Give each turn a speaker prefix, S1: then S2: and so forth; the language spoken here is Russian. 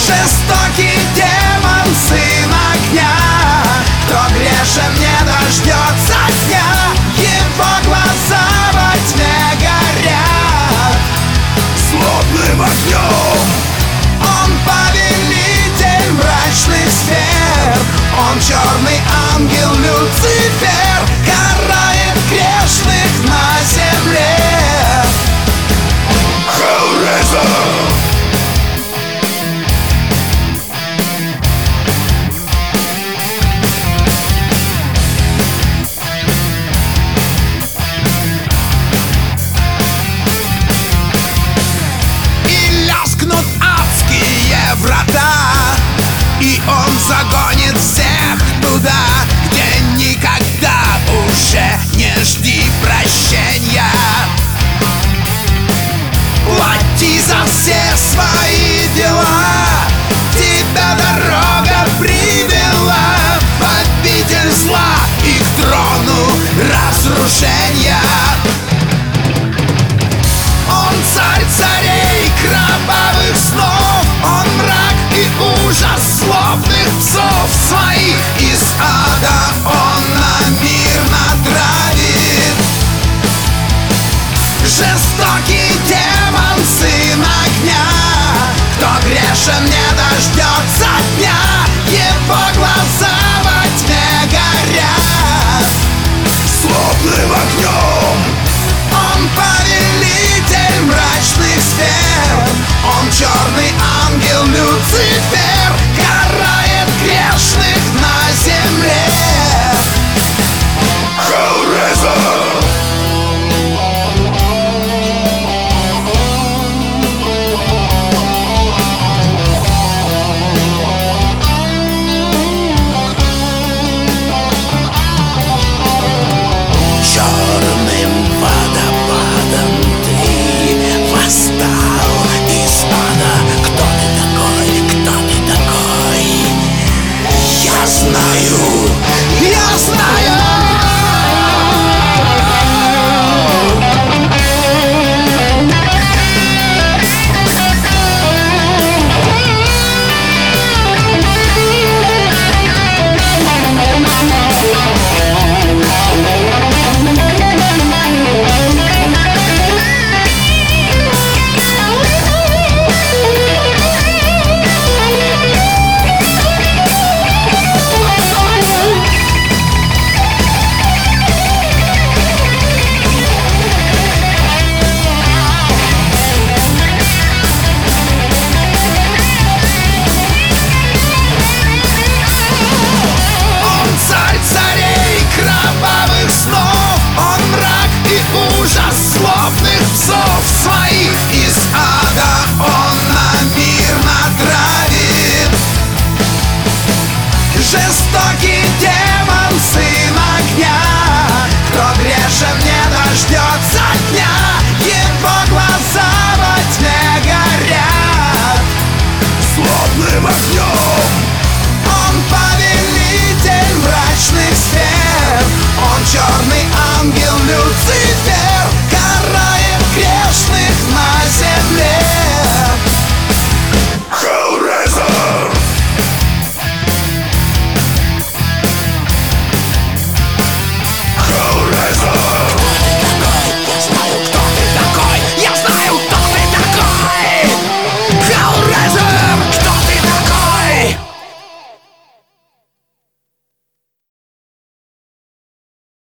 S1: Жестокий демон, сын огня, кто грешен не дождется дня. Его глаза во тьме горят злобным огнем. Он повелитель мрачных сфер, он черный ангел Люцифер, карает грешных на земле. Hellraiser! Врата, и он загонит всех туда, где никогда уже не жди прощения. Плати за все свои дела, тебя дорога привела в обитель зла и к трону разрушения. Он царь царей кровавых снов, он мрак и ужас злобных псов своих из ада он на мир натравит. Жестокий демон, сын огня, кто грешен не дождется дня. Его глаза во тьме горят злобным огнем. Он повелитель мрачных сфер, он черный ангел Люцифер, карает грешных на земле. Hellraiser! Черным водопадом ты восстал из ада. Кто ты такой? Кто ты такой? Я знаю, я знаю. Злобных псов своих из ада он на мир натравит. Жестокий демон, сын огня, кто грешен не дождется дня. Его глаза во тьме горят злобным огнем. Он повелитель мрачных сфер, он черный ангел Люцифер,